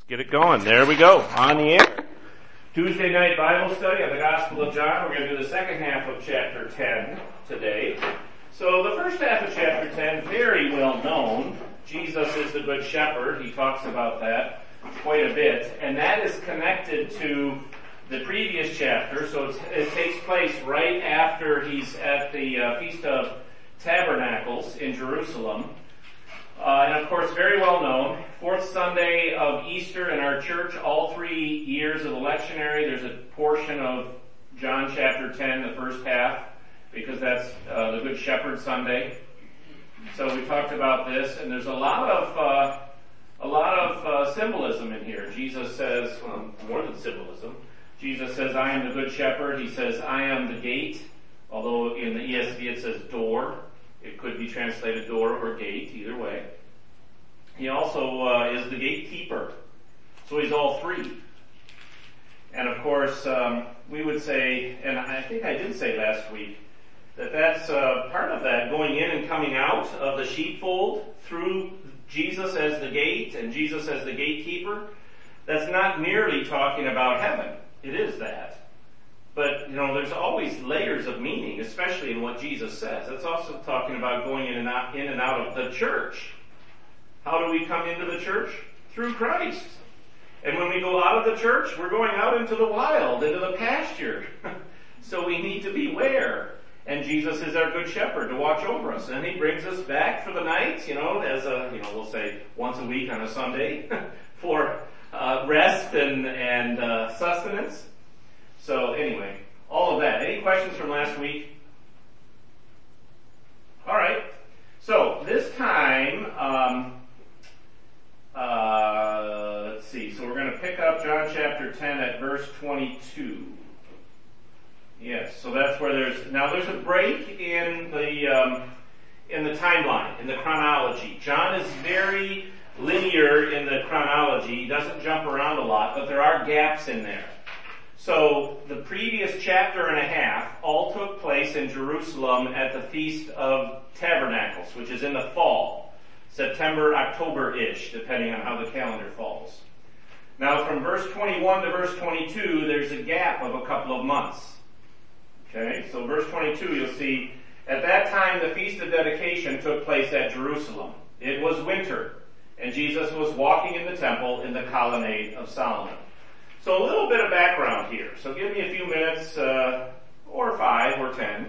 Get it going. There we go. On the air. Tuesday night Bible study on the Gospel of John. We're going to do the second half of chapter 10 today. So the first half of chapter 10, very well known. Jesus is the Good Shepherd. He talks about that quite a bit. And that is connected to the previous chapter. So it takes place right after he's at the Feast of Tabernacles in Jerusalem. And of course, very well known, fourth Sunday of Easter in our church, all 3 years of the lectionary, there's a portion of John chapter 10, the first half, because that's the Good Shepherd Sunday. So we talked about this, and there's a lot of symbolism in here. Jesus says, well, more than symbolism. Jesus says, I am the Good Shepherd. He says, I am the gate, although in the ESV it says door. It could be translated door or gate, either way. He also is the gatekeeper. So he's all three. And of course, we would say, and I think I did say last week, that that's part of that, going in and coming out of the sheepfold through Jesus as the gate and Jesus as the gatekeeper. That's not merely talking about heaven. It is that. But, there's always layers of meaning, especially in what Jesus says. That's also talking about going in and out of the church. How do we come into the church? Through Christ. And when we go out of the church, we're going out into the wild, into the pasture. So we need to beware. And Jesus is our good shepherd to watch over us. And he brings us back for the night, as we'll say once a week on a Sunday for rest and sustenance. So anyway, all of that. Any questions from last week? All right. So this time, let's see. So we're going to pick up John chapter 10 at verse 22. Yes. So that's where there's a break in the timeline, in the chronology. John is very linear in the chronology. He doesn't jump around a lot, but there are gaps in there. So the previous chapter and a half all took place in Jerusalem at the Feast of Tabernacles, which is in the fall, September, October-ish, depending on how the calendar falls. Now from verse 21 to verse 22, there's a gap of a couple of months. Okay, so verse 22, you'll see, at that time the Feast of Dedication took place at Jerusalem. It was winter, and Jesus was walking in the temple in the colonnade of Solomon. So a little bit of background here. So give me a few minutes, or 5 or 10,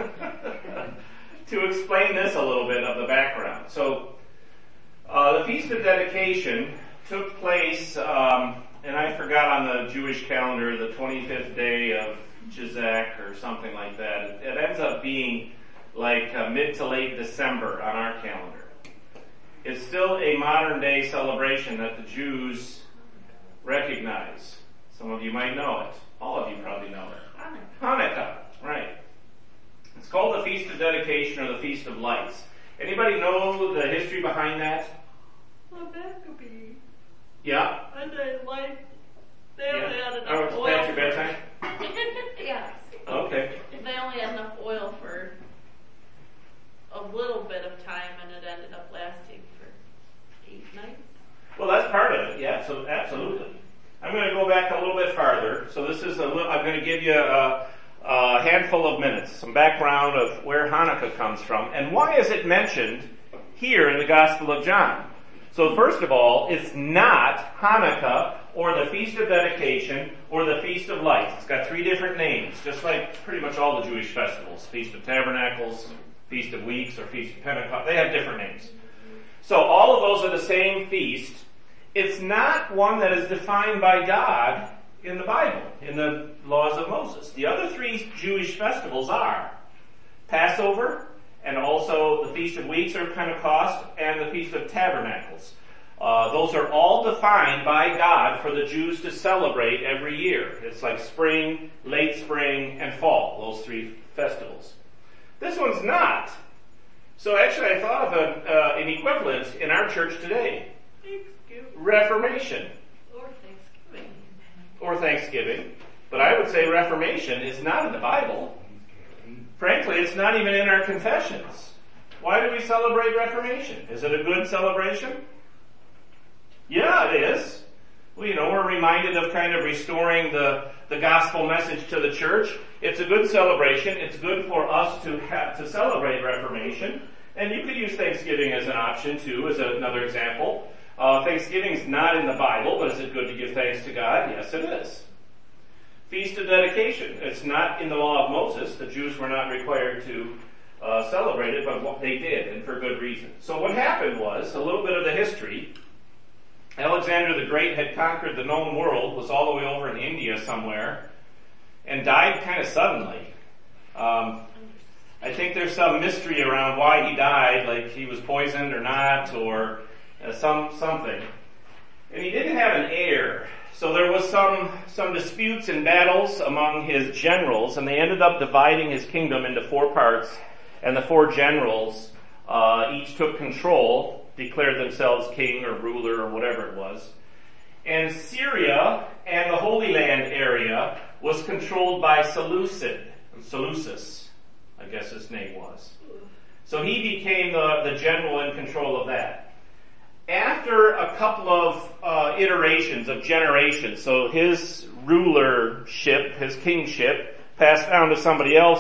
to explain this a little bit of the background. So the Feast of Dedication took place, and I forgot on the Jewish calendar, the 25th day of Jizak or something like that. It ends up being like mid to late December on our calendar. It's still a modern day celebration that the Jews recognize. Some of you might know it. All of you probably know it. Hanukkah, right. It's called the Feast of Dedication or the Feast of Lights. Anybody know the history behind that? Well, that could be. Yeah? And they only had enough it's oil. past your bedtime? Yeah. Okay. They only had enough oil for a little bit of time, and it ended up lasting for 8 nights. Well, that's part of it. Yeah, so absolutely. I'm going to go back a little bit farther. So this is I'm going to give you a handful of minutes, some background of where Hanukkah comes from, and why is it mentioned here in the Gospel of John. So first of all, it's not Hanukkah or the Feast of Dedication or the Feast of Lights. It's got 3 different names, just like pretty much all the Jewish festivals. Feast of Tabernacles, Feast of Weeks, or Feast of Pentecost. They have different names. So all of those are the same feast. It's not one that is defined by God in the Bible, in the laws of Moses. The other 3 Jewish festivals are Passover, and also the Feast of Weeks or Pentecost, and the Feast of Tabernacles. Those are all defined by God for the Jews to celebrate every year. It's like spring, late spring, and fall, those 3 festivals. This one's not. So actually I thought of an equivalent in our church today. Reformation. Or Thanksgiving. But I would say Reformation is not in the Bible. Frankly, it's not even in our confessions. Why do we celebrate Reformation? Is it a good celebration? Yeah, it is. reminded of kind of restoring the gospel message to the church. It's a good celebration. It's good for us to celebrate Reformation. And you could use Thanksgiving as an option too, as another example. Thanksgiving's not in the Bible, but is it good to give thanks to God? Yes, it is. Feast of Dedication. It's not in the law of Moses. The Jews were not required to celebrate it, but they did, and for good reason. So what happened was, a little bit of the history, Alexander the Great had conquered the known world, was all the way over in India somewhere, and died kind of suddenly. I think there's some mystery around why he died, like he was poisoned or not, or something. And he didn't have an heir. So there was some disputes and battles among his generals, and they ended up dividing his kingdom into 4 parts, and the 4 generals each took control, declared themselves king or ruler or whatever it was. And Syria and the Holy Land area was controlled by Seleucus, I guess his name was. So he became the general in control of that. After a couple of iterations of generations, so his rulership, his kingship, passed down to somebody else,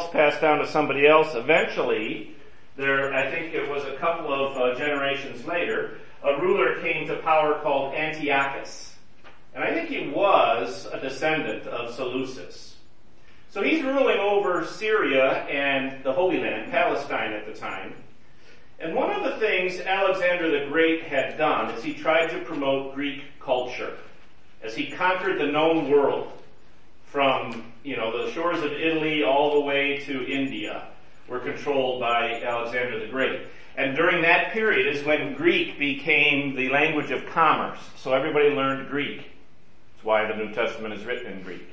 eventually, I think it was a couple of generations later, a ruler came to power called Antiochus. And I think he was a descendant of Seleucus. So he's ruling over Syria and the Holy Land, Palestine at the time. And one of the things Alexander the Great had done is he tried to promote Greek culture as he conquered the known world from, the shores of Italy all the way to India were controlled by Alexander the Great. And during that period is when Greek became the language of commerce. So everybody learned Greek. That's why the New Testament is written in Greek.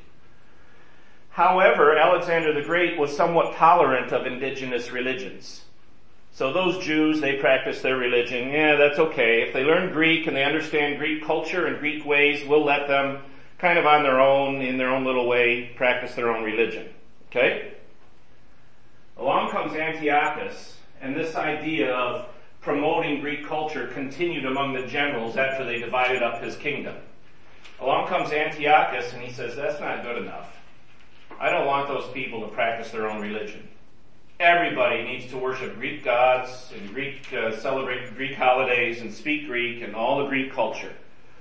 However, Alexander the Great was somewhat tolerant of indigenous religions. So those Jews, they practice their religion. Yeah, that's okay. If they learn Greek and they understand Greek culture and Greek ways, we'll let them kind of on their own, in their own little way, practice their own religion. Okay? Along comes Antiochus, and this idea of promoting Greek culture continued among the generals after they divided up his kingdom. Along comes Antiochus, and he says, that's not good enough. I don't want those people to practice their own religion. Everybody needs to worship Greek gods and celebrate Greek holidays and speak Greek and all the Greek culture.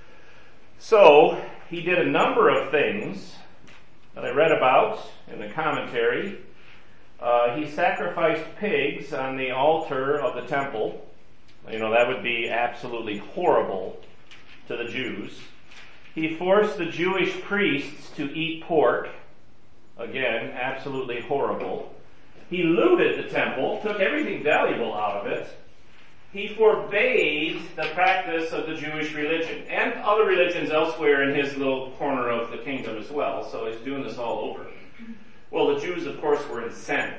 So he did a number of things that I read about in the commentary. He sacrificed pigs on the altar of the temple. That would be absolutely horrible to the Jews. He forced the Jewish priests to eat pork. Again, absolutely horrible. He looted the temple, took everything valuable out of it. He forbade the practice of the Jewish religion and other religions elsewhere in his little corner of the kingdom as well. So he's doing this all over. Well, the Jews, of course, were incensed.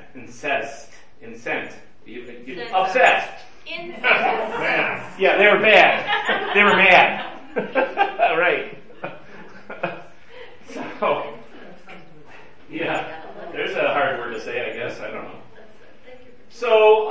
Upset. Yeah, they were bad. They were mad. Right. So, yeah, there's a hard word to say, I guess. I don't know. So,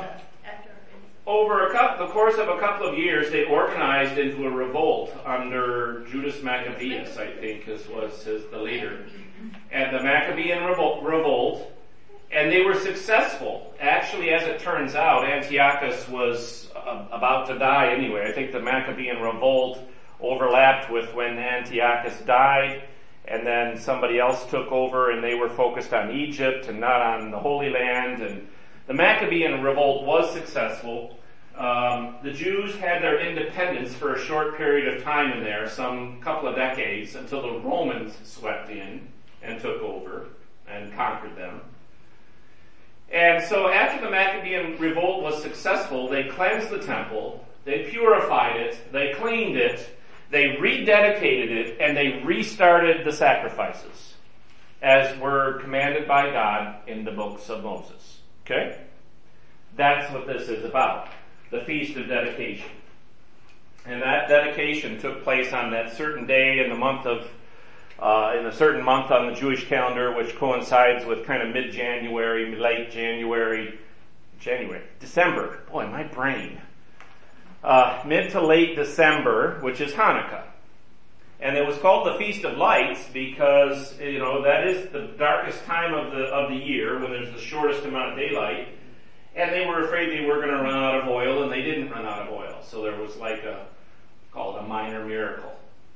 over the course of a couple of years, they organized into a revolt under Judas Maccabeus, I think, was the leader. And the Maccabean revolt, and they were successful. Actually, as it turns out, Antiochus was about to die anyway. I think the Maccabean revolt overlapped with when Antiochus died, and then somebody else took over, and they were focused on Egypt and not on the Holy Land. And the Maccabean revolt was successful. The Jews had their independence for a short period of time in there, some couple of decades, until the Romans swept in and took over and conquered them. And so after the Maccabean revolt was successful, they cleansed the temple, they purified it, they cleaned it, they rededicated it, and they restarted the sacrifices as were commanded by God in the books of Moses. Okay? That's what this is about. The Feast of Dedication. And that dedication took place on that certain day in the month of, in a certain month on the Jewish calendar, which coincides with kind of mid-January, late January, December. Boy, my brain. Mid to late December, which is Hanukkah. And it was called the Feast of Lights because, that is the darkest time of the year when there's the shortest amount of daylight. And they were afraid they were going to run out of oil, and they didn't run out of oil. So there was called a minor miracle.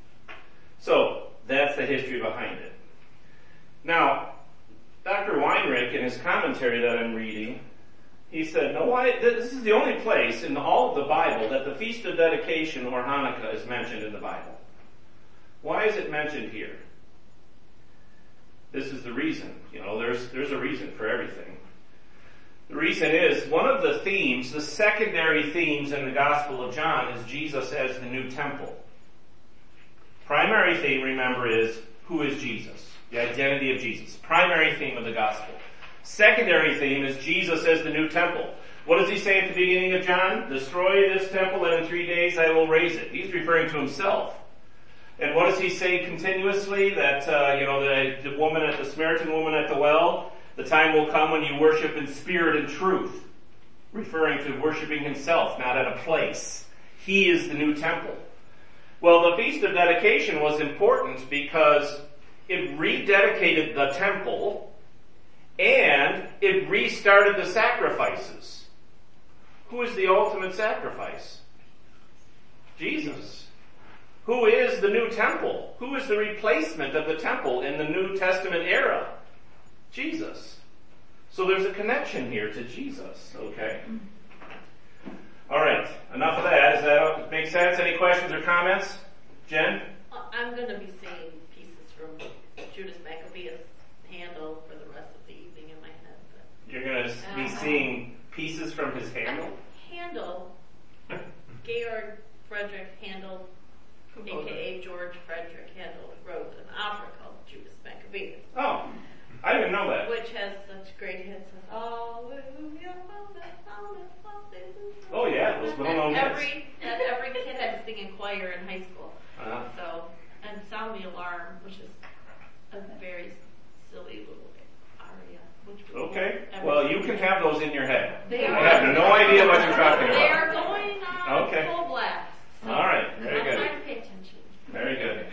So that's the history behind it. Now, Dr. Weinrich, in his commentary that I'm reading, he said, this is the only place in all of the Bible that the Feast of Dedication or Hanukkah is mentioned in the Bible. Why is it mentioned here? This is the reason. There's a reason for everything. The reason is, one of the themes, the secondary themes in the Gospel of John is Jesus as the new temple. Primary theme, remember, is who is Jesus? The identity of Jesus. Primary theme of the Gospel. Secondary theme is Jesus as the new temple. What does he say at the beginning of John? Destroy this temple and in 3 days I will raise it. He's referring to himself. And what does he say continuously? That, the Samaritan woman at the well, the time will come when you worship in spirit and truth. Referring to worshiping himself, not at a place. He is the new temple. Well, the Feast of Dedication was important because it rededicated the temple and it restarted the sacrifices. Who is the ultimate sacrifice? Jesus. Who is the new temple? Who is the replacement of the temple in the New Testament era? Jesus. So there's a connection here to Jesus, okay? All right, enough of that. Does that make sense? Any questions or comments? Jen? I'm going to be saying pieces from Judas Maccabeus' handle for the rest of the evening in my head. But you're going to be seeing pieces from his handle? Handel, Georg Friedrich Handel, a.k.a. George Frederick Handel, wrote an opera called Judas Maccabeus. Oh, I didn't know that. Which has such great hits as Hallelujah, Hallelujah, Hallelujah. Oh yeah, those well-known hits. Every kid had to sing in choir in high school. And Sound the Alarm, which is a very silly little aria. Okay, well you can have those in your head. I have no idea what you're talking about. They are going on full blast. So all right, very good. I'm trying to pay attention. Very good.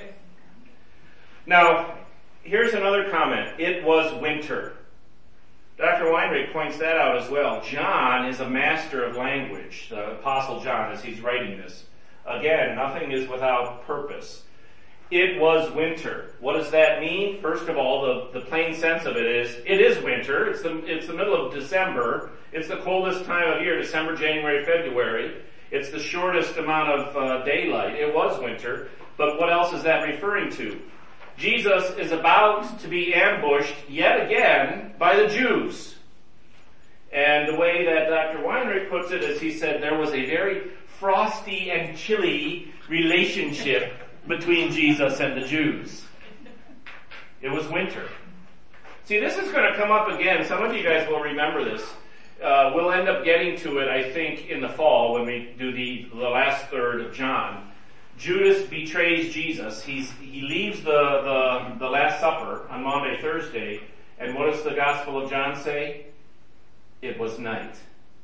Now, here's another comment. It was winter. Dr. Weinrich points that out as well. John is a master of language, the Apostle John, as he's writing this. Again, nothing is without purpose. It was winter. What does that mean? First of all, the plain sense of it is winter. It's the middle of December. It's the coldest time of year, December, January, February. It's the shortest amount of daylight. It was winter. But what else is that referring to? Jesus is about to be ambushed yet again by the Jews. And the way that Dr. Weinrich puts it is he said there was a very frosty and chilly relationship between Jesus and the Jews. It was winter. See, this is going to come up again. Some of you guys will remember this. We'll end up getting to it, I think, in the fall when we do the last third of John. Judas betrays Jesus. He leaves the Last Supper on Maundy, Thursday, and what does the Gospel of John say? It was night.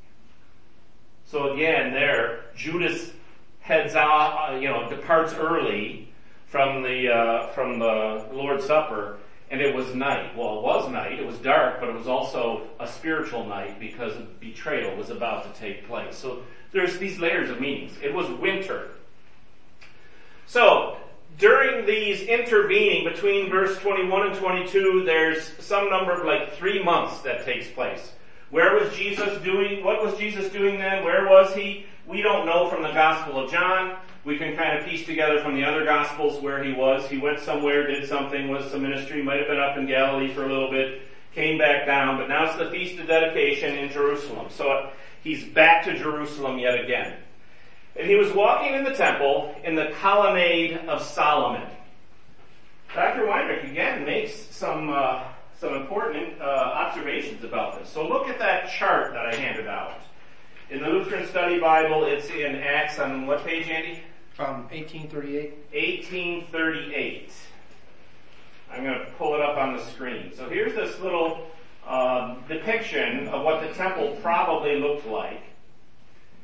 So again, there, Judas heads out, departs early from the Lord's Supper, and it was night. Well, it was night. It was dark, but it was also a spiritual night because betrayal was about to take place. So there's these layers of meanings. It was winter. So, during these intervening between verse 21 and 22, there's some number of 3 months that takes place. Where was Jesus doing? What was Jesus doing then? Where was he? We don't know from the Gospel of John. We can kind of piece together from the other Gospels where he was. He went somewhere, did something, was some ministry, might have been up in Galilee for a little bit, came back down, but now it's the Feast of Dedication in Jerusalem. So he's back to Jerusalem yet again. And he was walking in the temple in the colonnade of Solomon. Dr. Weinrich again makes some important observations about this. So look at that chart that I handed out. In the Lutheran Study Bible, it's in Acts on what page, Andy? 1838. 1838. I'm going to pull it up on the screen. So here's this little depiction of what the temple probably looked like.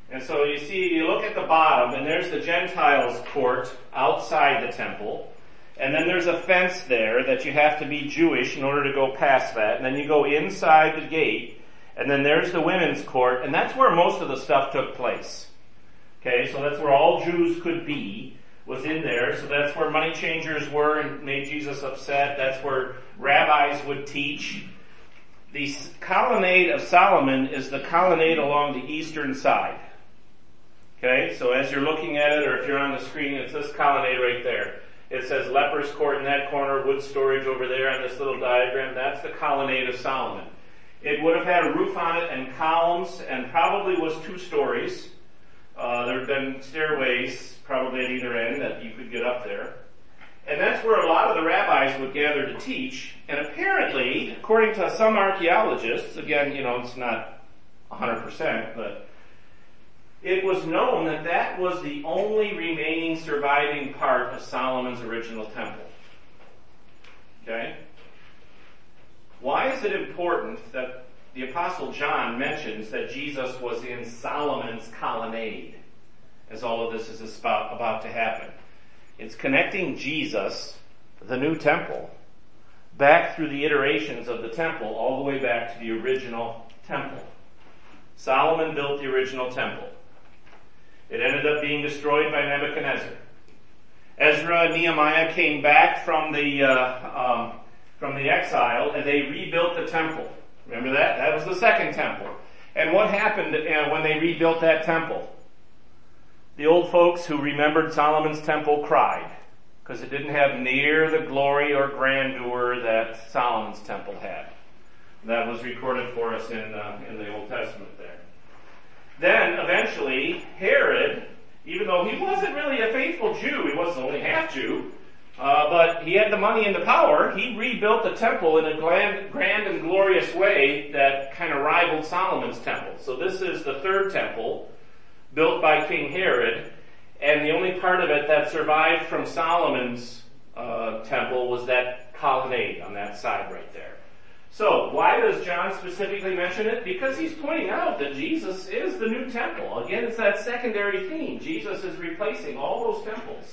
And so you see, you look at the bottom, and there's the Gentiles' court outside the temple. And then there's a fence there that you have to be Jewish in order to go past that. And then you go inside the gate, and then there's the women's court, and that's where most of the stuff took place. Okay, so that's where all Jews could be, was in there. So that's where money changers were and made Jesus upset. That's where rabbis would teach. The colonnade of Solomon is the colonnade along the eastern side. Okay, so as you're looking at it, or if you're on the screen, it's this colonnade right there. It says leper's court in that corner, wood storage over there on this little diagram. That's the colonnade of Solomon. It would have had a roof on it and columns, and probably was 2 stories. There had been stairways probably at either end that you could get up there. And that's where a lot of the rabbis would gather to teach. And apparently, according to some archaeologists, again, it's not 100%, but it was known that that was the only remaining surviving part of Solomon's original temple. Okay? Why is it important that the Apostle John mentions that Jesus was in Solomon's colonnade as all of this is about to happen? It's connecting Jesus, the new temple, back through the iterations of the temple all the way back to the original temple. Solomon built the original temple. It ended up being destroyed by Nebuchadnezzar. Ezra and Nehemiah came back from the exile, and they rebuilt the temple. Remember that? That was the second temple. And what happened when they rebuilt that temple? The old folks who remembered Solomon's temple cried, because it didn't have near the glory or grandeur that Solomon's temple had. That was recorded for us in the Old Testament there. Then, eventually, Herod, even though he wasn't really a faithful Jew, he was only half Jew, but he had the money and the power, he rebuilt the temple in a grand and glorious way that kind of rivaled Solomon's temple. So this is the third temple, built by King Herod, and the only part of it that survived from Solomon's temple was that colonnade on that side right there. So, why does John specifically mention it? Because he's pointing out that Jesus is the new temple. Again, it's that secondary theme. Jesus is replacing all those temples.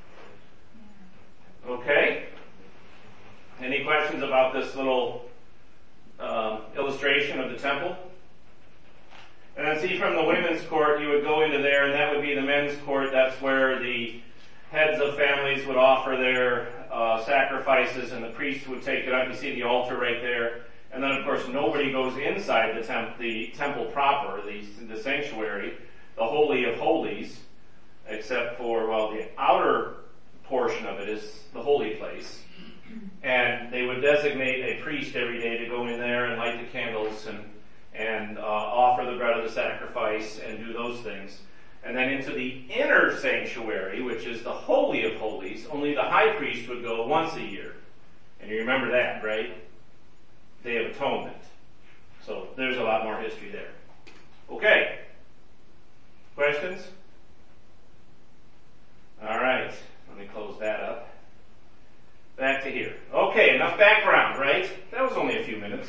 Okay? Any questions about this little illustration of the temple? And then see, from the women's court, you would go into there, and that would be the men's court. That's where the heads of families would offer their sacrifices, and the priest would take it up. You see the altar right there. And then, of course, nobody goes inside the temple proper, the sanctuary, the Holy of Holies, except for, the outer portion of it is the holy place. And they would designate a priest every day to go in there and light the candles and offer the bread of the sacrifice and do those things. And then into the inner sanctuary, which is the Holy of Holies, only the high priest would go once a year. And you remember that, right? Day of Atonement. So there's a lot more history there. Okay. Questions? All right. Let me close that up. Back to here. Okay, enough background, right? That was only a few minutes.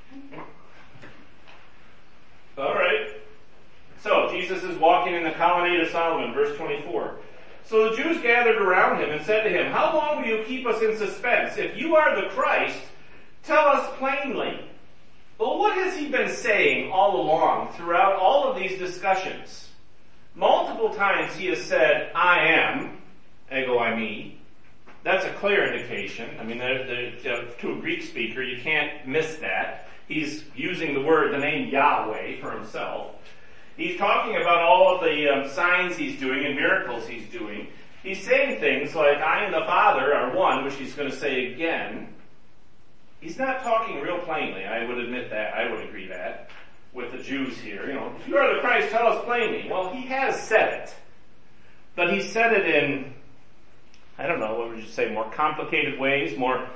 All right. So, Jesus is walking in the colonnade of Solomon, verse 24. So the Jews gathered around him and said to him, "How long will you keep us in suspense? If you are the Christ, tell us plainly." Well, what has he been saying all along throughout all of these discussions? Multiple times he has said, "I am," ego eimi. That's a clear indication. I mean, to a Greek speaker, you can't miss that. He's using the name Yahweh for himself. He's talking about all of the signs he's doing and miracles he's doing. He's saying things like, "I and the Father are one," which he's going to say again. He's not talking real plainly. I would admit that. I would agree that with the Jews here. If you are the Christ, tell us plainly. Well, he has said it. But he said it in, what would you say, more complicated ways, more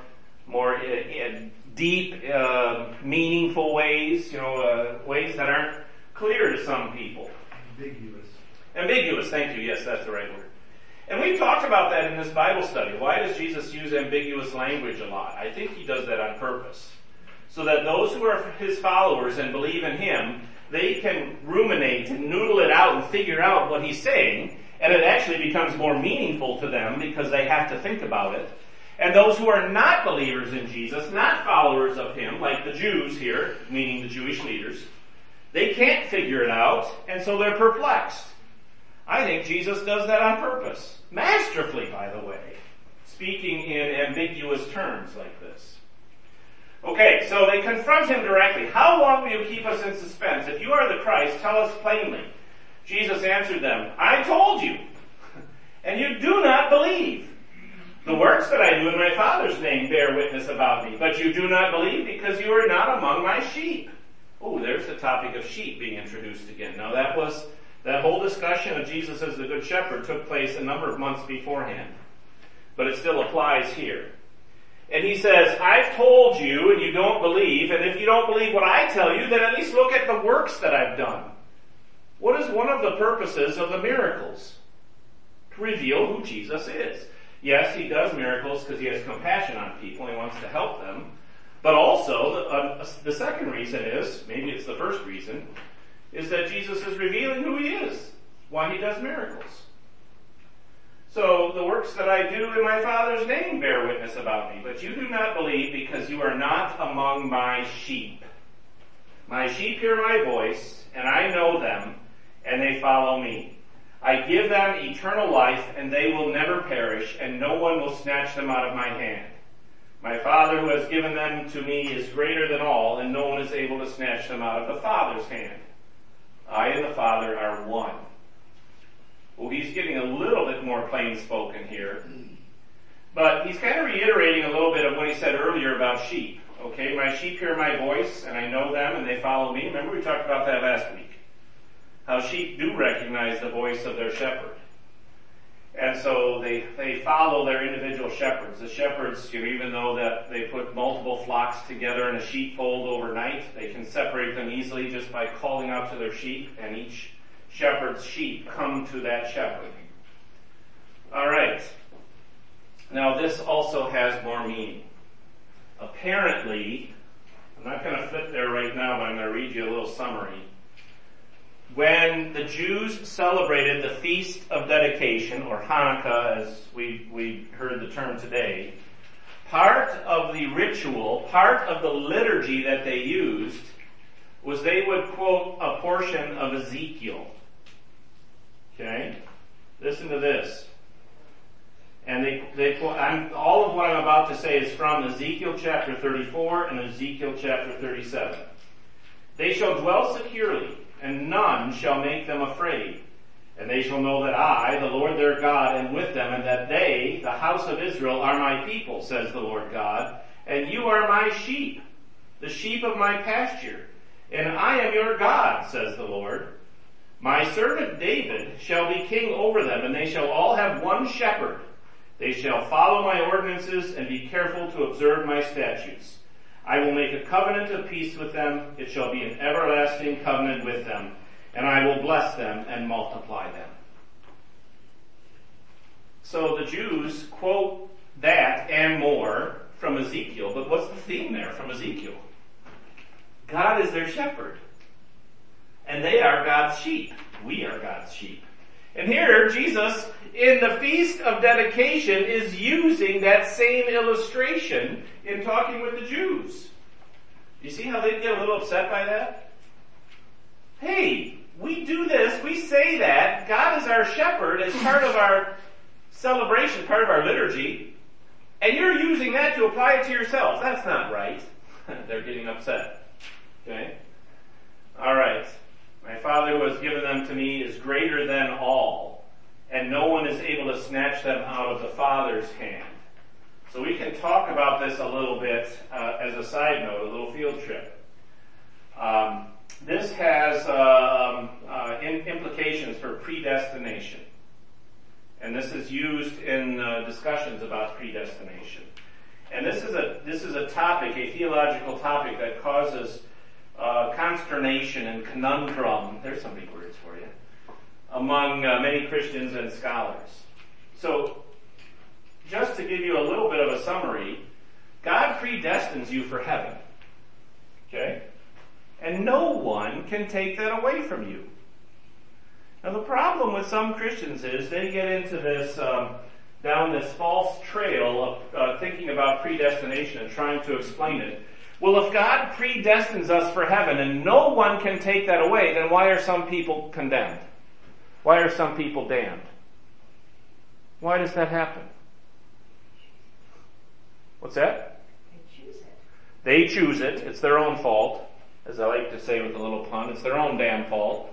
deep, meaningful ways, ways that aren't clear to some people. Ambiguous, thank you. Yes, that's the right word. And we've talked about that in this Bible study. Why does Jesus use ambiguous language a lot? I think he does that on purpose. So that those who are his followers and believe in him, they can ruminate and noodle it out and figure out what he's saying, and it actually becomes more meaningful to them because they have to think about it. And those who are not believers in Jesus, not followers of him, like the Jews here, meaning the Jewish leaders, they can't figure it out, and so they're perplexed. I think Jesus does that on purpose. Masterfully, by the way. Speaking in ambiguous terms like this. Okay, so they confront him directly. How long will you keep us in suspense? If you are the Christ, tell us plainly. Jesus answered them, I told you, and you do not believe. The works that I do in my Father's name bear witness about me, but you do not believe because you are not among my sheep. Oh, there's the topic of sheep being introduced again. Now that whole discussion of Jesus as the Good Shepherd took place a number of months beforehand, but it still applies here. And he says, I've told you and you don't believe, and if you don't believe what I tell you, then at least look at the works that I've done. What is one of the purposes of the miracles? To reveal who Jesus is. Yes, he does miracles because he has compassion on people. He wants to help them. But also, the second reason is, maybe it's the first reason, is that Jesus is revealing who he is, why he does miracles. So, the works that I do in my Father's name bear witness about me, but you do not believe because you are not among my sheep. My sheep hear my voice, and I know them, and they follow me. I give them eternal life, and they will never perish, and no one will snatch them out of my hand. My Father who has given them to me is greater than all, and no one is able to snatch them out of the Father's hand. I and the Father are one. Well, he's getting a little bit more plain spoken here, but he's kind of reiterating a little bit of what he said earlier about sheep. Okay, my sheep hear my voice, and I know them, and they follow me. Remember we talked about that last week. How sheep do recognize the voice of their shepherd. And so they follow their individual shepherds. The shepherds, even though that they put multiple flocks together in a sheepfold overnight, they can separate them easily just by calling out to their sheep, and each shepherd's sheep come to that shepherd. Alright. Now this also has more meaning. Apparently, I'm not going to flip there right now, but I'm going to read you a little summary. When the Jews celebrated the Feast of Dedication, or Hanukkah as we heard the term today, part of the ritual, part of the liturgy that they used was they would quote a portion of Ezekiel. Okay? Listen to this. And they quote, all of what I'm about to say is from Ezekiel chapter 34 and Ezekiel chapter 37. They shall dwell securely, and none shall make them afraid. And they shall know that I, the Lord their God, am with them, and that they, the house of Israel, are my people, says the Lord God. And you are my sheep, the sheep of my pasture. And I am your God, says the Lord. My servant David shall be king over them, and they shall all have one shepherd. They shall follow my ordinances and be careful to observe my statutes. I will make a covenant of peace with them. It shall be an everlasting covenant with them, and I will bless them and multiply them. So the Jews quote that and more from Ezekiel, but what's the theme there from Ezekiel? God is their shepherd, and they are God's sheep. We are God's sheep. And here, Jesus, in the Feast of Dedication, is using that same illustration in talking with the Jews. You see how they get a little upset by that? Hey, we do this, we say that, God is our shepherd as part of our celebration, part of our liturgy, and you're using that to apply it to yourselves. That's not right. They're getting upset. Okay? Alright. My Father who has given them to me is greater than all, and no one is able to snatch them out of the Father's hand. So we can talk about this a little bit as a side note, a little field trip. This has implications for predestination. And this is used in discussions about predestination. And this is a topic, a theological topic that causes consternation and conundrum, there's some big words for you, among many Christians and scholars. So, just to give you a little bit of a summary, God predestines you for heaven. Okay? and no one can take that away from you. Now the problem with some Christians is they get into this, down this false trail of thinking about predestination and trying to explain it. Well, if God predestines us for heaven and no one can take that away, then why are some people condemned? Why are some people damned? Why does that happen? What's that? They choose it. They choose it. It's their own fault. As I like to say with a little pun, it's their own damn fault.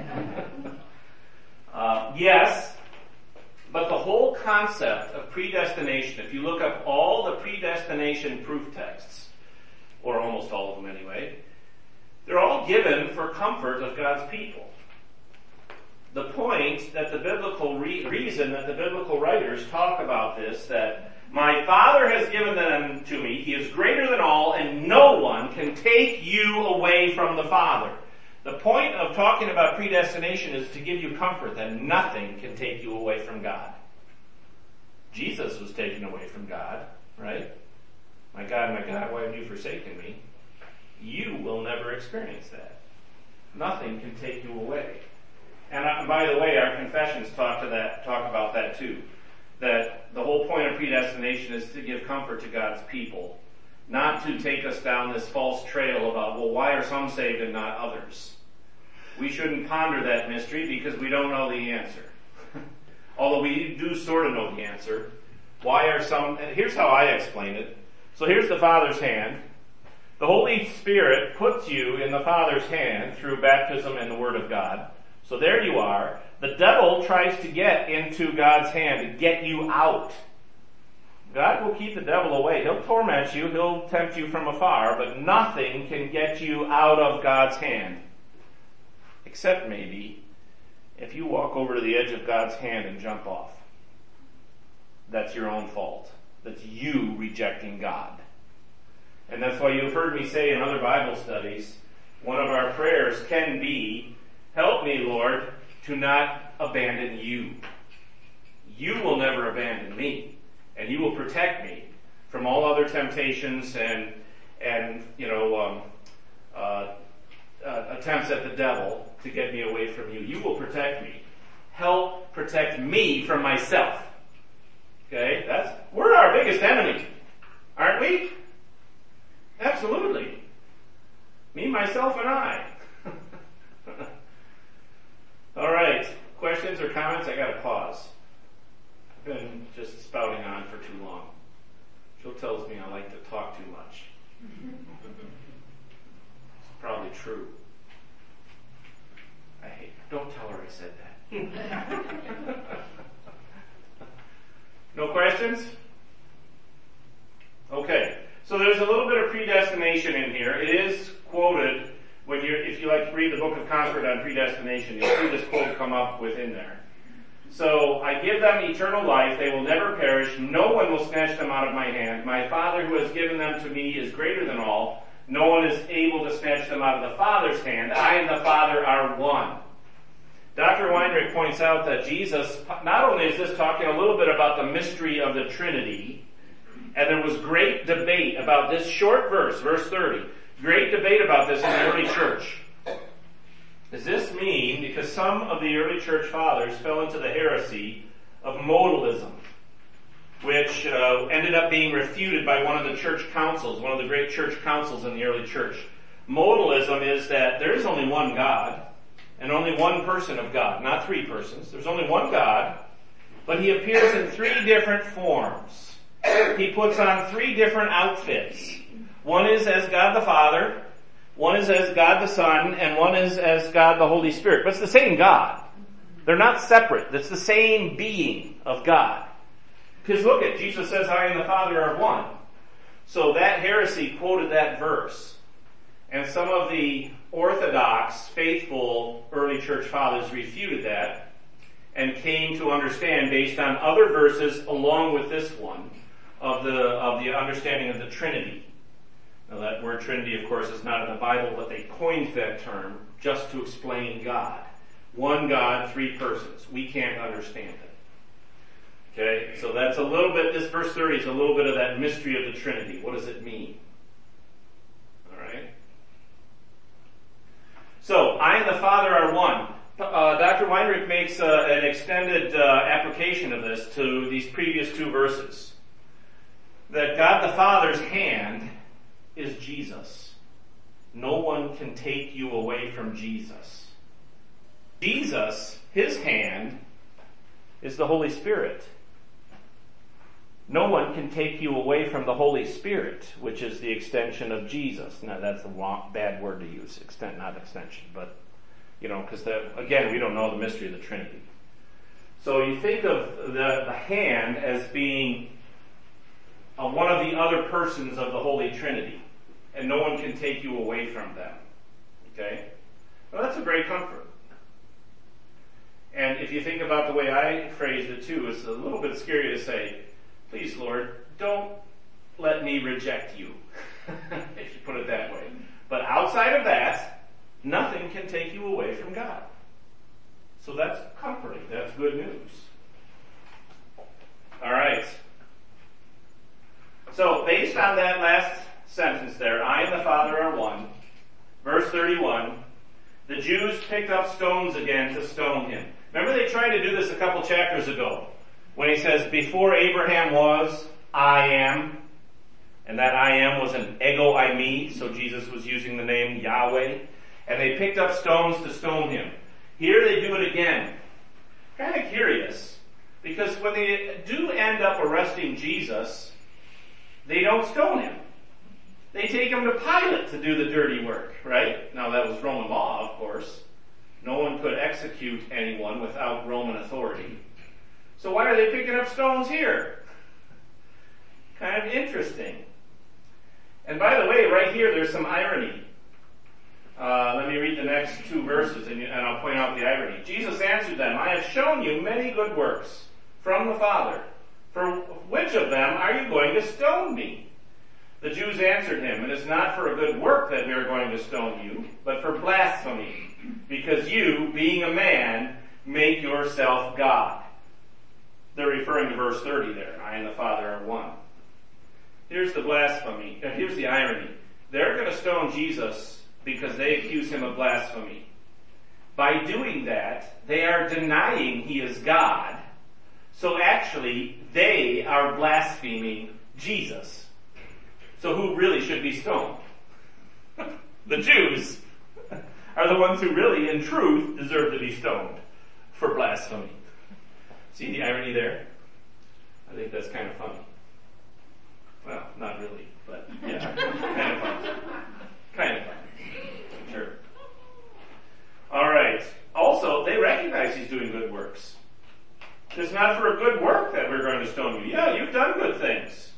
Yes, but the whole concept of predestination, if you look up all the predestination proof texts, or almost all of them anyway, they're all given for comfort of God's people. The point that the biblical reason that the biblical writers talk about this, that my Father has given them to me, He is greater than all, and no one can take you away from the Father. The point of talking about predestination is to give you comfort that nothing can take you away from God. Jesus was taken away from God, right? My God, why have you forsaken me? You will never experience that. Nothing can take you away. And by the way, our confessions talk about that too. That the whole point of predestination is to give comfort to God's people, not to take us down this false trail about, well, why are some saved and not others? We shouldn't ponder that mystery because we don't know the answer. Although we do sort of know the answer. Why are some, and here's how I explain it. So here's the Father's hand. The Holy Spirit puts you in the Father's hand through baptism and the Word of God. So there you are. The devil tries to get into God's hand to get you out. God will keep the devil away. He'll torment you. He'll tempt you from afar, but nothing can get you out of God's hand. Except maybe if you walk over to the edge of God's hand and jump off. That's your own fault. That's you rejecting God. And that's why you've heard me say in other Bible studies, one of our prayers can be, help me, Lord, to not abandon you. You will never abandon me. And you will protect me from all other temptations and attempts at the devil to get me away from you. You will protect me. Help protect me from myself. Okay? We're our biggest enemy, aren't we? Absolutely. Me, myself, and I. All right. Questions or comments? I got to pause. I've been just spouting on for too long. Jill tells me I like to talk too much. It's probably true. Don't tell her I said that. No questions? Okay. So there's a little bit of predestination in here. It is quoted if you like to read the Book of Concord on predestination, you'll see this quote come up within there. So, I give them eternal life, they will never perish, no one will snatch them out of my hand. My Father who has given them to me is greater than all, no one is able to snatch them out of the Father's hand. I and the Father are one. Dr. Weinrich points out that Jesus, not only is this talking a little bit about the mystery of the Trinity, and there was great debate about this short verse, verse 30, great debate about this in the early church. Does this mean, because some of the early church fathers fell into the heresy of modalism, which ended up being refuted by one of the church councils, one of the great church councils in the early church. Modalism is that there is only one God, and only one person of God, not three persons. There's only one God, but He appears in three different forms. He puts on three different outfits. One is as God the Father, one is as God the Son, and one is as God the Holy Spirit. But it's the same God. They're not separate. It's the same being of God. Because look at, Jesus says, I and the Father are one. So that heresy quoted that verse. And some of the orthodox, faithful early church fathers refuted that and came to understand, based on other verses along with this one, of the understanding of the Trinity. Now that word Trinity, of course, is not in the Bible, but they coined that term just to explain God. One God, three persons. We can't understand it. Okay, so that's a little bit, this verse 30 is a little bit of that mystery of the Trinity. What does it mean? Alright? I and the Father are one. Dr. Weinrich makes an extended application of this to these previous two verses. That God the Father's hand is Jesus. No one can take you away from Jesus. Jesus, his hand, is the Holy Spirit. No one can take you away from the Holy Spirit, which is the extension of Jesus. Now that's a bad word to use, not extension, but, because again, we don't know the mystery of the Trinity. So you think of the hand as being one of the other persons of the Holy Trinity, and no one can take you away from them. Okay? Well, that's a great comfort. And if you think about the way I phrased it too, it's a little bit scary to say, please, Lord, don't let me reject you, if you put it that way. But outside of that, nothing can take you away from God. So that's comforting. That's good news. All right. So based on that last sentence there, I and the Father are one, verse 31, the Jews picked up stones again to stone him. Remember they tried to do this a couple chapters ago, when he says, before Abraham was, I am. And that I am was an ego eimi, so Jesus was using the name Yahweh. And they picked up stones to stone him. Here they do it again. Kind of curious, because when they do end up arresting Jesus, they don't stone him. They take him to Pilate to do the dirty work, right? Now that was Roman law, of course. No one could execute anyone without Roman authority. So why are they picking up stones here? Kind of interesting. And by the way, right here, there's some irony. Let me read the next two verses, and I'll point out the irony. Jesus answered them, I have shown you many good works from the Father. For which of them are you going to stone me? The Jews answered him, it is not for a good work that we are going to stone you, but for blasphemy, because you, being a man, make yourself God. They're referring to verse 30 there. I and the Father are one. Here's the blasphemy. Here's the irony. They're going to stone Jesus because they accuse him of blasphemy. By doing that, they are denying he is God. So actually, they are blaspheming Jesus. So who really should be stoned? The Jews are the ones who really, in truth, deserve to be stoned for blasphemy. See the irony there? I think that's kind of funny. Well, not really, but yeah, kind of funny. Kind of funny. Sure. All right. Also, they recognize he's doing good works. It's not for a good work that we're going to stone you. Yeah, you've done good things.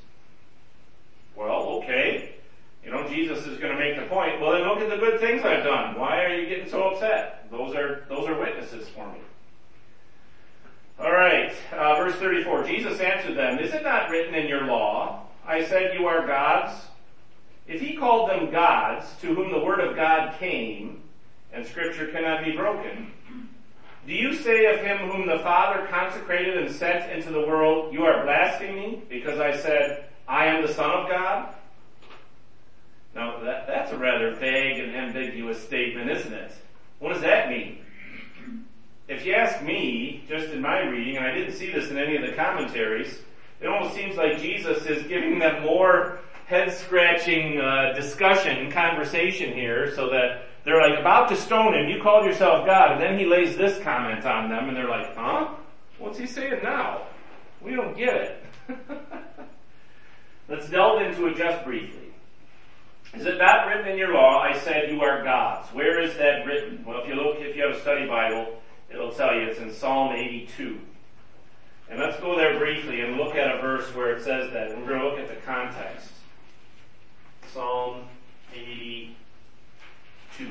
Well, okay. Jesus is going to make the point. Well, then look at the good things I've done. Why are you getting so upset? Those are witnesses for me. All right, verse 34. Jesus answered them, is it not written in your law, I said you are gods? If he called them gods, to whom the word of God came, and scripture cannot be broken, do you say of him whom the Father consecrated and sent into the world, you are blaspheming, because I said, I am the Son of God? Now, that's a rather vague and ambiguous statement, isn't it? What does that mean? If you ask me, just in my reading, and I didn't see this in any of the commentaries, it almost seems like Jesus is giving them more head-scratching discussion, conversation here, so that they're like about to stone him, you called yourself God, and then he lays this comment on them, and they're like, huh? What's he saying now? We don't get it. Let's delve into it just briefly. Is it not written in your law, I said you are gods? Where is that written? Well, if you have a study Bible, it'll tell you it's in Psalm 82. And let's go there briefly and look at a verse where it says that. We're going to look at the context. Psalm 82.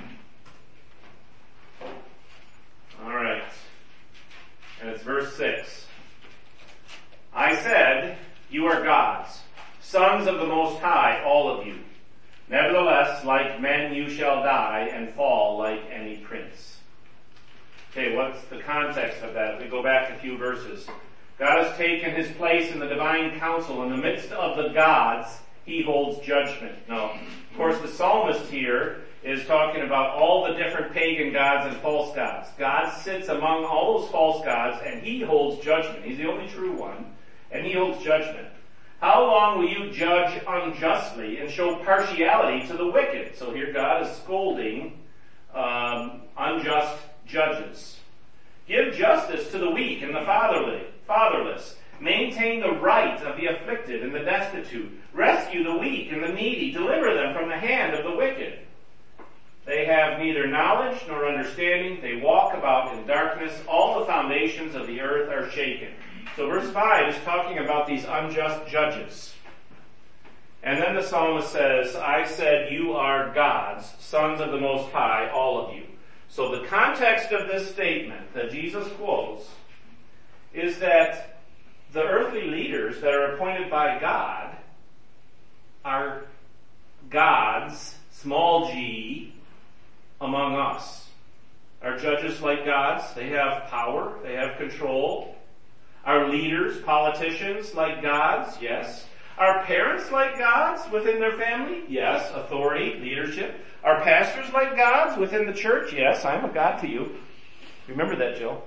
Alright. And it's verse 6. I said, you are gods, sons of the Most High, all of you. Nevertheless, like men you shall die and fall like any prince. Okay, what's the context of that? We go back a few verses. God has taken his place in the divine council in the midst of the gods He holds judgment. Now, of course, the psalmist here is talking about all the different pagan gods and false gods. God sits among all those false gods and he holds judgment. He's the only true one, and he holds judgment. How long will you judge unjustly and show partiality to the wicked? So here God is scolding unjust judges. Give justice to the weak and the fatherless. Maintain the right of the afflicted and the destitute. Rescue the weak and the needy. Deliver them from the hand of the wicked. They have neither knowledge nor understanding. They walk about in darkness. All the foundations of the earth are shaken. So verse 5 is talking about these unjust judges. And then the psalmist says, I said, you are gods, sons of the Most High, all of you. So the context of this statement that Jesus quotes is that the earthly leaders that are appointed by God are gods, small g, among us. Are judges like gods? They have power, they have control. Are leaders, politicians like gods? Yes. Are parents like gods within their family? Yes. Authority, leadership. Are pastors like gods within the church? Yes. I'm a god to you. Remember that, Jill.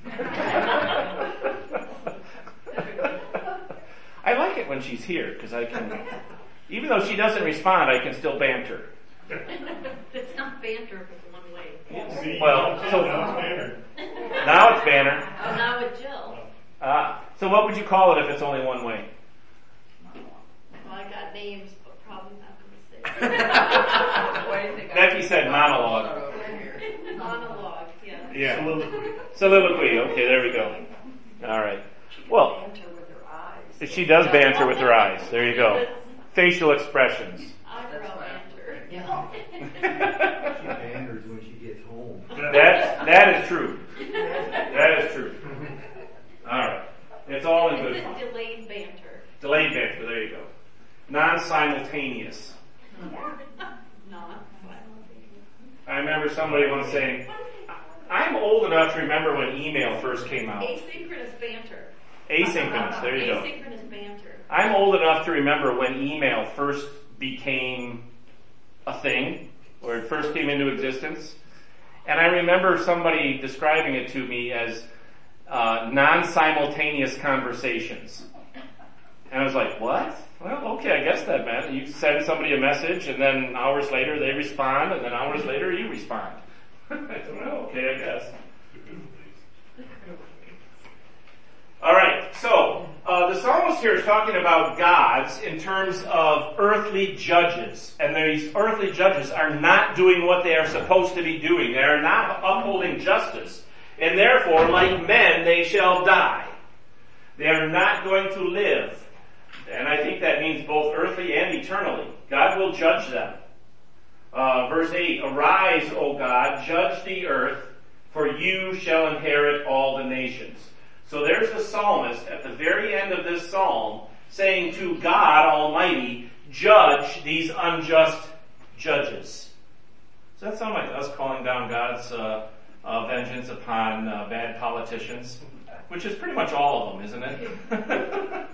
I like it when she's here because I can, even though she doesn't respond, I can still banter. It's not banter if it's one way. Yes. Well, so now it's banter. Oh, now with Jill. So what would you call it if it's only one way? Well, I got names, but probably not going to say. Becky said monologue. Monologue, yeah. Yeah. Soliloquy. Okay, there we go. All right. Well, banter with her eyes. she does banter with her eyes. There you go. Facial expressions. Eyebrow banter. Yeah. She banters when she gets home. That is true. That is true. All right. It's all in good fun. Delayed banter. Delayed banter. There you go. Non-simultaneous. Not. I remember somebody once saying, I'm old enough to remember when email first came out. Asynchronous banter. Asynchronous. There you go. Asynchronous banter. I'm old enough to remember when email first became a thing, or it first came into existence. And I remember somebody describing it to me as non-simultaneous conversations. And I was like, what? Well, okay, I guess that meant you send somebody a message and then hours later they respond and then hours later you respond. I said, well, okay, I guess. Alright, so the psalmist here is talking about gods in terms of earthly judges. And these earthly judges are not doing what they are supposed to be doing. They are not upholding justice. And therefore, like men, they shall die. They are not going to live. And I think that means both earthly and eternally. God will judge them. Verse 8, arise, O God, judge the earth, for you shall inherit all the nations. So there's the psalmist at the very end of this psalm saying to God Almighty, judge these unjust judges. Does that sound like us calling down God's vengeance upon bad politicians? Which is pretty much all of them, isn't it?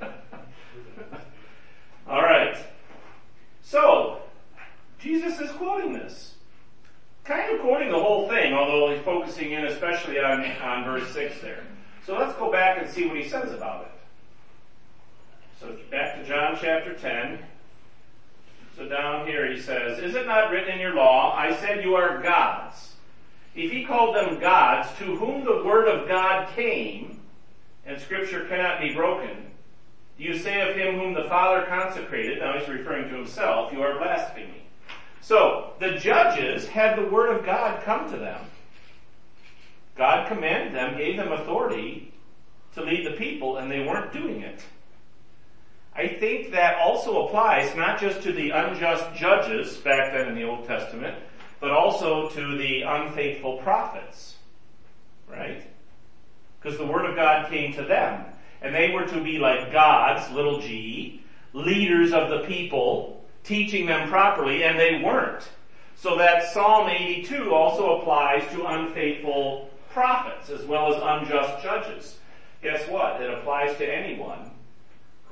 All right. So, Jesus is quoting this. Kind of quoting the whole thing, although he's focusing in especially on verse 6 there. So let's go back and see what he says about it. So back to John chapter 10. So down here he says, is it not written in your law, I said you are gods? If he called them gods, to whom the word of God came, and scripture cannot be broken, do you say of him whom the Father consecrated, now he's referring to himself, you are blaspheming. So, the judges had the word of God come to them. God commanded them, gave them authority to lead the people, and they weren't doing it. I think that also applies not just to the unjust judges back then in the Old Testament, but also to the unfaithful prophets. Right? Because the word of God came to them. And they were to be like gods, little g, leaders of the people, teaching them properly, and they weren't. So that Psalm 82 also applies to unfaithful prophets as well as unjust judges. Guess what? It applies to anyone who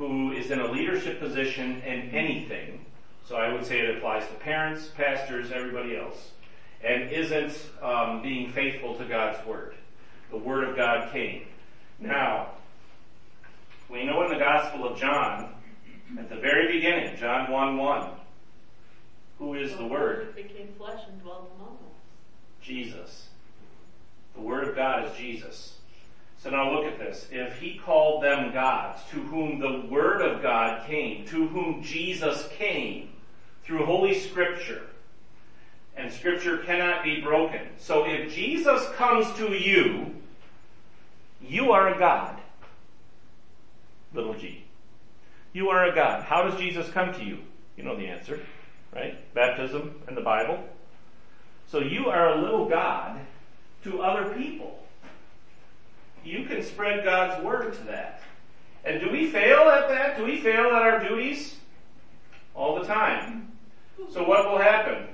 is in a leadership position in anything, so I would say it applies to parents, pastors, everybody else, and isn't being faithful to God's Word. The Word of God came. Now, we know in the Gospel of John, at the very beginning, John 1:1, who is the Word? Became flesh and dwelt among us. Jesus. The Word of God is Jesus. So now look at this. If he called them gods, to whom the Word of God came, to whom Jesus came, through Holy Scripture, and Scripture cannot be broken. So if Jesus comes to you, you are a God. Little g. You are a God. How does Jesus come to you? You know the answer, right? Baptism and the Bible. So you are a little God to other people. You can spread God's Word to that. And do we fail at that? Do we fail at our duties? All the time. So what will happen?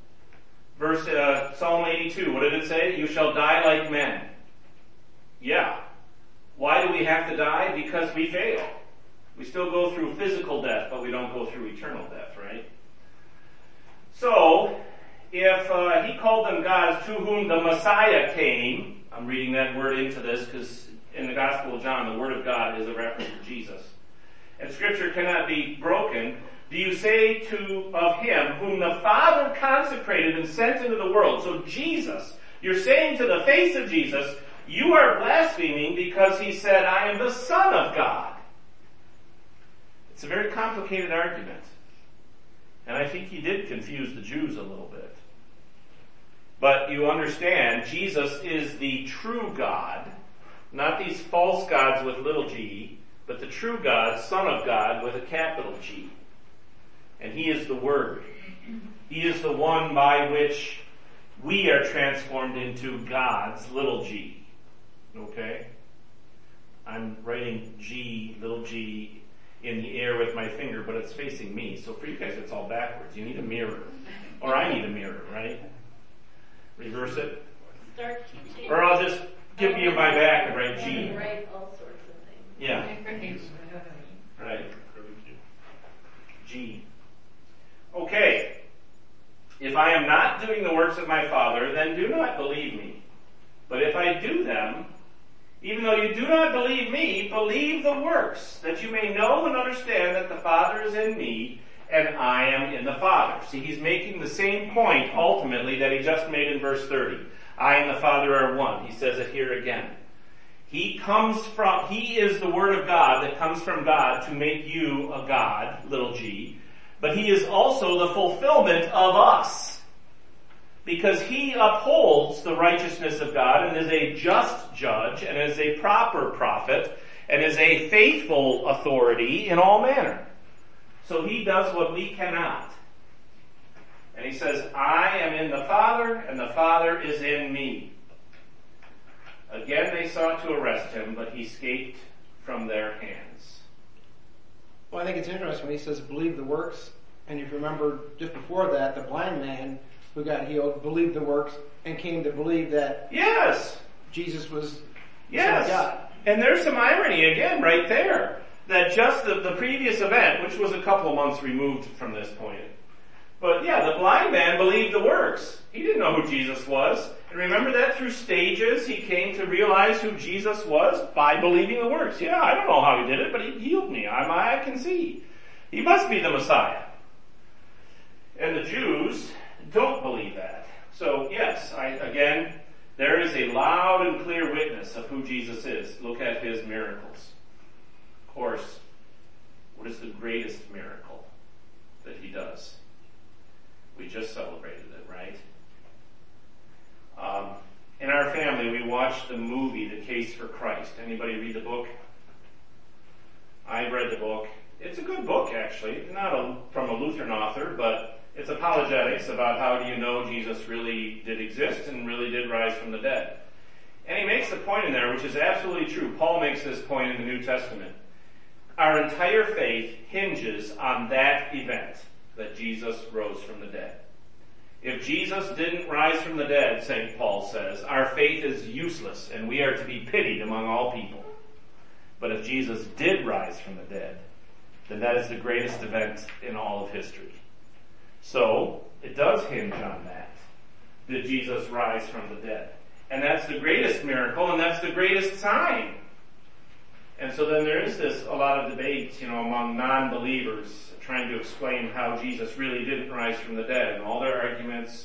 Psalm 82, what did it say? You shall die like men. Yeah. Why do we have to die? Because we fail. We still go through physical death, but we don't go through eternal death, right? So, if he called them gods to whom the Messiah came, I'm reading that word into this because in the Gospel of John, the Word of God is a reference to Jesus. And Scripture cannot be broken. Do you say of him whom the Father consecrated and sent into the world? So Jesus, you're saying to the face of Jesus, you are blaspheming because he said, I am the Son of God. It's a very complicated argument. And I think he did confuse the Jews a little bit. But you understand, Jesus is the true God, not these false gods with little g, but the true God, Son of God, with a capital G. And he is the Word. He is the one by which we are transformed into God's little g. Okay? I'm writing G, little g, in the air with my finger, but it's facing me. So for you guys, it's all backwards. You need a mirror. Or I need a mirror, right? Reverse it. Start teaching. Or I'll just give you my back and write G. Write all sorts of things. Yeah. Right. G. Okay. If I am not doing the works of my Father, then do not believe me. But if I do them, even though you do not believe me, believe the works, that you may know and understand that the Father is in me, and I am in the Father. See, he's making the same point, ultimately, that he just made in verse 30. I and the Father are one. He says it here again. He is the Word of God that comes from God to make you a God, little g, but he is also the fulfillment of us. Because he upholds the righteousness of God and is a just judge and is a proper prophet and is a faithful authority in all manner. So he does what we cannot. And he says, I am in the Father and the Father is in me. Again they sought to arrest him, but he escaped from their hands. Well, I think it's interesting when he says believe the works. And if you remember just before that, the blind man who got healed believed the works and came to believe that yes, Jesus was yes. God. And there's some irony again right there. That just the previous event, which was a couple of months removed from this point. But yeah, the blind man believed the works. He didn't know who Jesus was. And remember that through stages he came to realize who Jesus was by believing the works. Yeah, I don't know how he did it, but he healed me. I can see. He must be the Messiah. And the Jews don't believe that. So yes, again, there is a loud and clear witness of who Jesus is. Look at his miracles. Of course, what is the greatest miracle that he does? We just celebrated it, right? In our family, we watched the movie, The Case for Christ. Anybody read the book? I've read the book. It's a good book, actually. Not from a Lutheran author, but it's apologetics about how do you know Jesus really did exist and really did rise from the dead. And he makes the point in there, which is absolutely true. Paul makes this point in the New Testament. Our entire faith hinges on that event, that Jesus rose from the dead. If Jesus didn't rise from the dead, St. Paul says, our faith is useless and we are to be pitied among all people. But if Jesus did rise from the dead, then that is the greatest event in all of history. So, it does hinge on that. Did Jesus rise from the dead? And that's the greatest miracle, and that's the greatest sign. And so then there is a lot of debate, among non-believers trying to explain how Jesus really didn't rise from the dead. And all their arguments,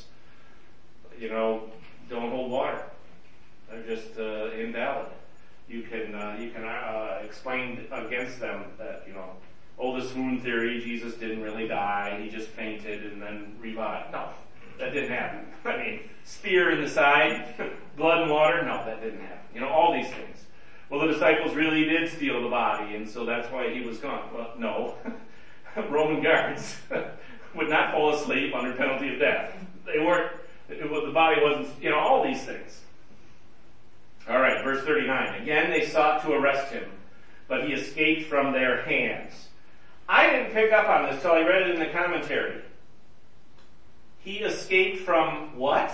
don't hold water. They're just invalid. You can explain against them that, the swoon theory, Jesus didn't really die, he just fainted and then revived. No, that didn't happen. I mean, spear in the side, blood and water, no, that didn't happen. All these things. Well, the disciples really did steal the body, and so that's why he was gone. Well, no. Roman guards would not fall asleep under penalty of death. The body wasn't, all these things. All right, verse 39. Again, they sought to arrest him, but he escaped from their hands. I didn't pick up on this till I read it in the commentary. He escaped from what?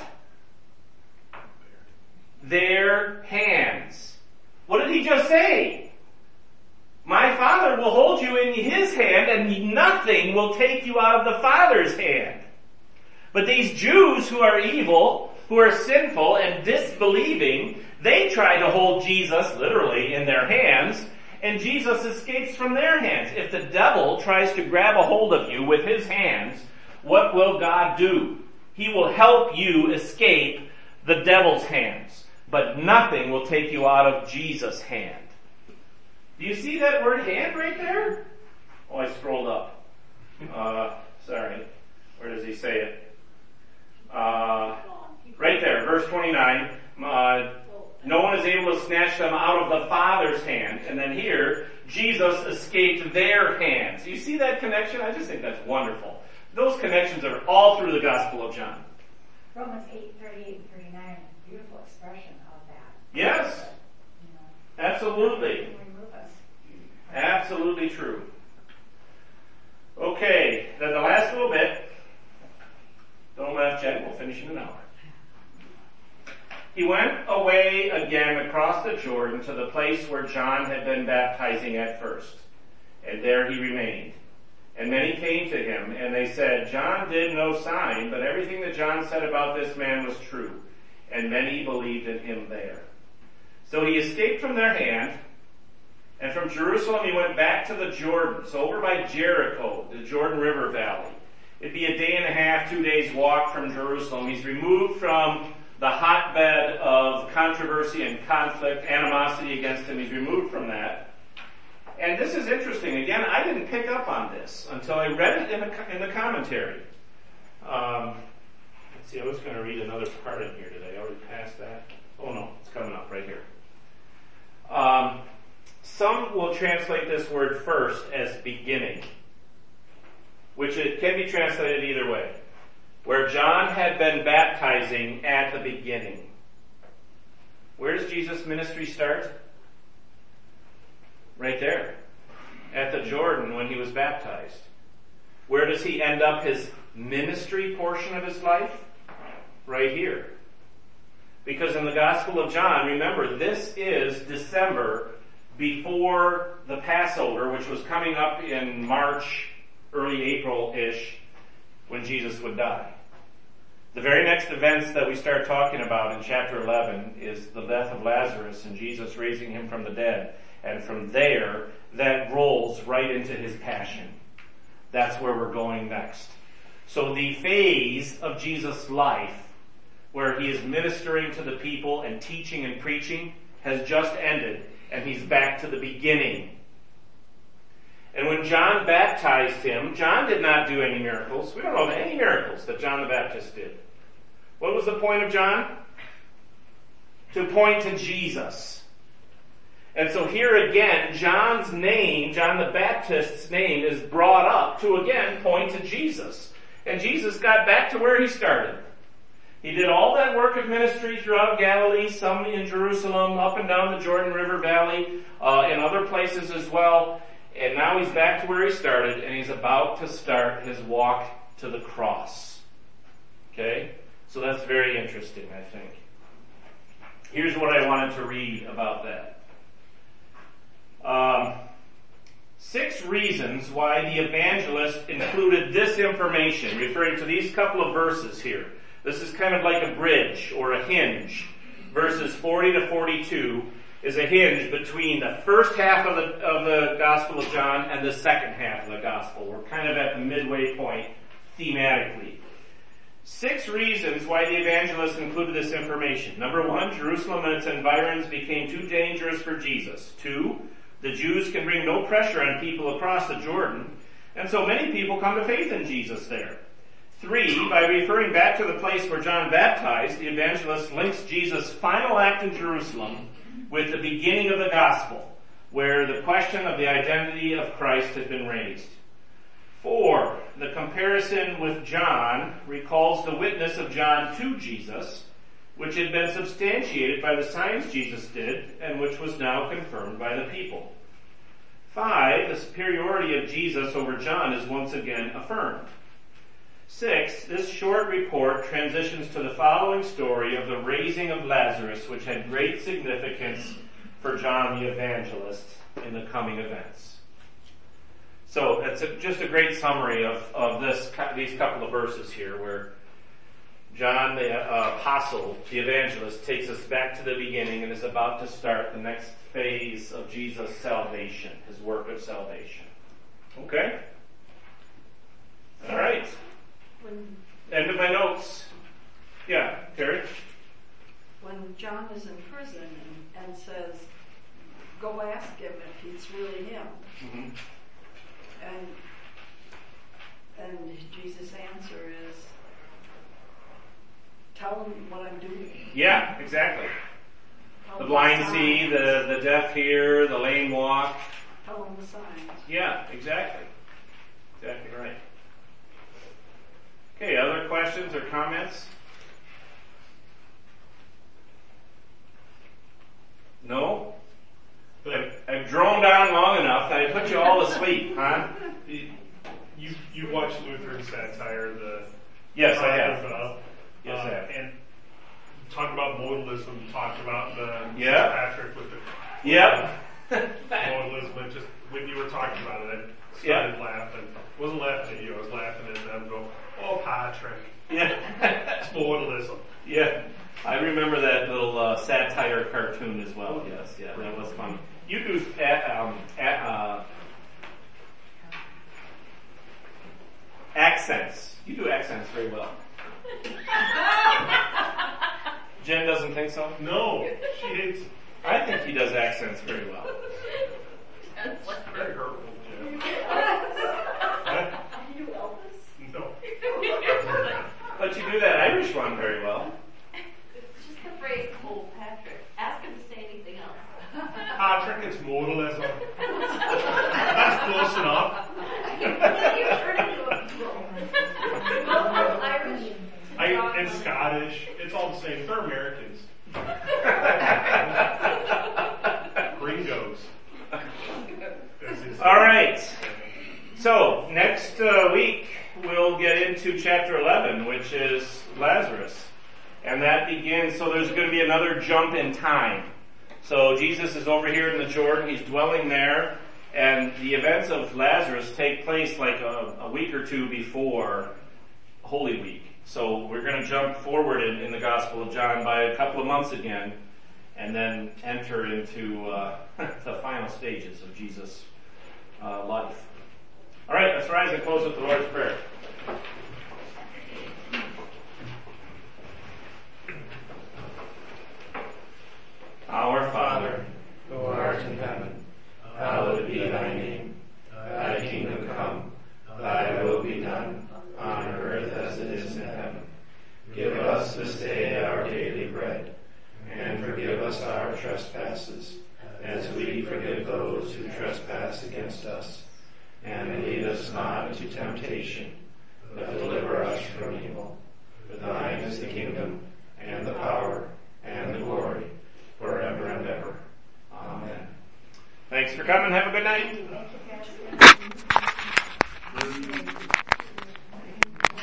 Their hands. What did he just say? My Father will hold you in his hand, and nothing will take you out of the Father's hand. But these Jews who are evil, who are sinful and disbelieving, they try to hold Jesus, literally, in their hands, and Jesus escapes from their hands. If the devil tries to grab a hold of you with his hands, what will God do? He will help you escape the devil's hands, but nothing will take you out of Jesus' hand. Do you see that word hand right there? Oh, I scrolled up. Sorry. Where does he say it? Right there, verse 29. No one is able to snatch them out of the Father's hand. And then here, Jesus escaped their hands. Do you see that connection? I just think that's wonderful. Those connections are all through the Gospel of John. Romans 8:38 and 39, beautiful expression of that. Yes. Absolutely. Absolutely true. Okay, then the last little bit. Don't laugh, Jen. We'll finish in an hour. He went away again across the Jordan to the place where John had been baptizing at first. And there he remained. And many came to him, and they said, John did no sign, but everything that John said about this man was true. And many believed in him there. So he escaped from their hand, and from Jerusalem he went back to the Jordan, so over by Jericho, the Jordan River Valley. It'd be a day and a half, 2 days walk from Jerusalem. He's removed from the hotbed of controversy and conflict, animosity against him. He's removed from that. And this is interesting. Again, I didn't pick up on this until I read it in the commentary. Let's see, I was going to read another part in here. Did I already pass that? Oh no, it's coming up right here. Some will translate this word first as beginning, which it can be translated either way. Where John had been baptizing at the beginning. Where does Jesus' ministry start? Right there. At the Jordan when he was baptized. Where does he end up his ministry portion of his life? Right here. Because in the Gospel of John, remember, this is December before the Passover, which was coming up in March, early April-ish, when Jesus would die. The very next events that we start talking about in chapter 11 is the death of Lazarus and Jesus raising him from the dead. And from there, that rolls right into his passion. That's where we're going next. So the phase of Jesus' life where he is ministering to the people and teaching and preaching has just ended, and he's back to the beginning. And when John baptized him, John did not do any miracles. We don't know of any miracles that John the Baptist did. What was the point of John? To point to Jesus. And so here again, John's name, John the Baptist's name, is brought up to again point to Jesus. And Jesus got back to where he started. He did all that work of ministry throughout Galilee, some in Jerusalem, up and down the Jordan River Valley, in other places as well. And now he's back to where he started, and he's about to start his walk to the cross. Okay? So that's very interesting, I think. Here's what I wanted to read about that. 6 reasons why the evangelist included this information, referring to these couple of verses here. This is kind of like a bridge or a hinge. Verses 40 to 42 is a hinge between the first half of the Gospel of John and the second half of the Gospel. We're kind of at the midway point thematically. 6 reasons why the evangelist included this information. Number 1, Jerusalem and its environs became too dangerous for Jesus. 2, the Jews can bring no pressure on people across the Jordan, and so many people come to faith in Jesus there. 3, by referring back to the place where John baptized, the evangelist links Jesus' final act in Jerusalem with the beginning of the gospel, where the question of the identity of Christ had been raised. 4, the comparison with John recalls the witness of John to Jesus, which had been substantiated by the signs Jesus did, and which was now confirmed by the people. 5, the superiority of Jesus over John is once again affirmed. 6, this short report transitions to the following story of the raising of Lazarus, which had great significance for John the Evangelist in the coming events. So that's just a great summary of these couple of verses here, where John the Apostle, the Evangelist, takes us back to the beginning and is about to start the next phase of Jesus' salvation, his work of salvation. Okay? All right. End of my notes. Yeah, Terry? When John is in prison and says, go ask him if it's really him. Mm-hmm. And Jesus' answer is, tell him what I'm doing. Yeah, exactly. Tell The him blind signs. see, the deaf hear, the lame walk. Tell him the signs. Yeah, exactly. Exactly right. Okay, other questions or comments? No? I've droned on long enough that I put you all to sleep, huh? You watched Lutheran satire, Yes, I have. Yes, I have. And talked about modalism, talked about the Yeah. Patrick with the Yep. modalism, and just when you were talking about it, I started laughing. Wasn't laughing at you, I was laughing at them going, oh, Patrick. Yeah. It's modalism. Yeah. I remember that little satire cartoon as well. Yes, yeah, that was funny. You do accents. You do accents very well. Jen doesn't think so? No, she hates it. I think he does accents very well. It's very hurtful, Jim. You Elvis? No. But you do that Irish one very well. It's just the phrase, oh, Patrick. Ask him to say anything else. Patrick, it's modalism. That's close enough. You turn into a Irish. And Scottish. It's all the same. They're Americans. Gringos. All right. So, next week, we'll get into chapter 11, which is Lazarus. And that begins, so there's going to be another jump in time. So Jesus is over here in the Jordan, he's dwelling there, and the events of Lazarus take place like a week or two before Holy Week. So we're going to jump forward in the Gospel of John by a couple of months again, and then enter into the final stages of Jesus' life. All right, let's rise and close with the Lord's Prayer. Our Father, who art in heaven, hallowed be thy name. Thy kingdom come, thy will be done, on earth as it is in heaven. Give us this day our daily bread, and forgive us our trespasses, as we forgive those who trespass against us. And lead us not into temptation, but deliver us from evil. For thine is the kingdom, and the power, and the glory, forever and ever. Amen. Thanks for coming. Have a good night.